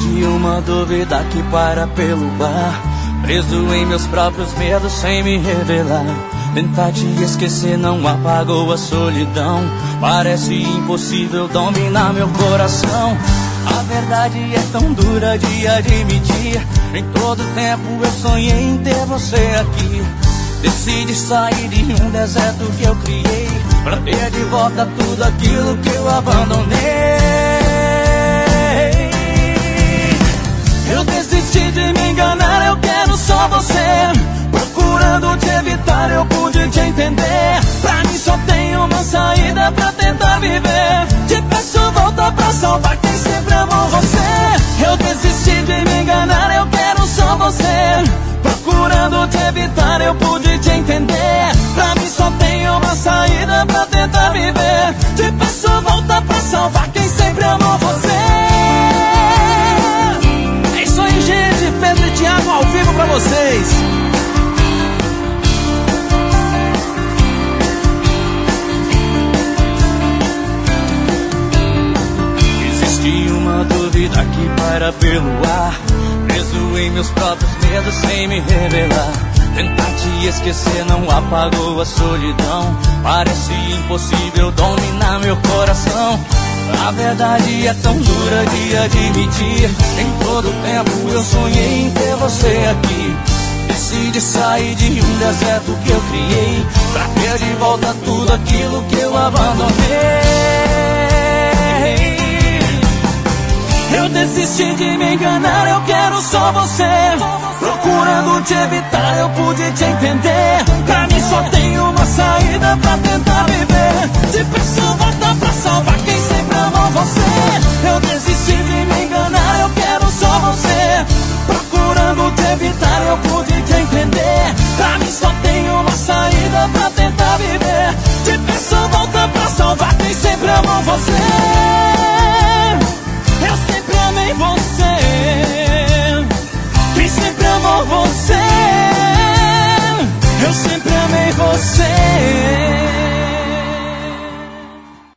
Existe uma dúvida que paira pelo ar, preso em meus próprios medos sem me revelar. Tentar te esquecer não apagou a solidão. Parece impossível dominar meu coração. A verdade é tão dura de admitir. Em todo tempo eu sonhei em ter você aqui. Decidi sair de um deserto que eu criei, pra ter de volta tudo aquilo que eu abandonei. Eu desisti de me enganar, eu quero só você. Procurando te evitar, eu pude te entender. Pra mim só tem uma saída pra tentar viver. Te peço volta pra salvar quem sempre amou você. Eu desisti de me enganar, eu quero só você. Procurando te evitar, eu pude te entender. Pra mim só tem uma saída pra tentar viver. Te peço volta pra salvar quem sempre amou você. É isso aí, gente. Pedro e Thiago ao vivo pra vocês. Existe uma dúvida que paira pelo ar, preso em meus próprios medos sem me revelar. Tentar te esquecer não apagou a solidão. Parece impossível dominar meu coração. A verdade é tão dura de admitir. Em todo tempo eu sonhei em ter você aqui. Decidi sair de um deserto que eu criei, pra ter de volta tudo aquilo que eu abandonei. Eu desisti de me enganar, eu quero só você. Procurando te evitar, eu pude te entender. Pra mim só tem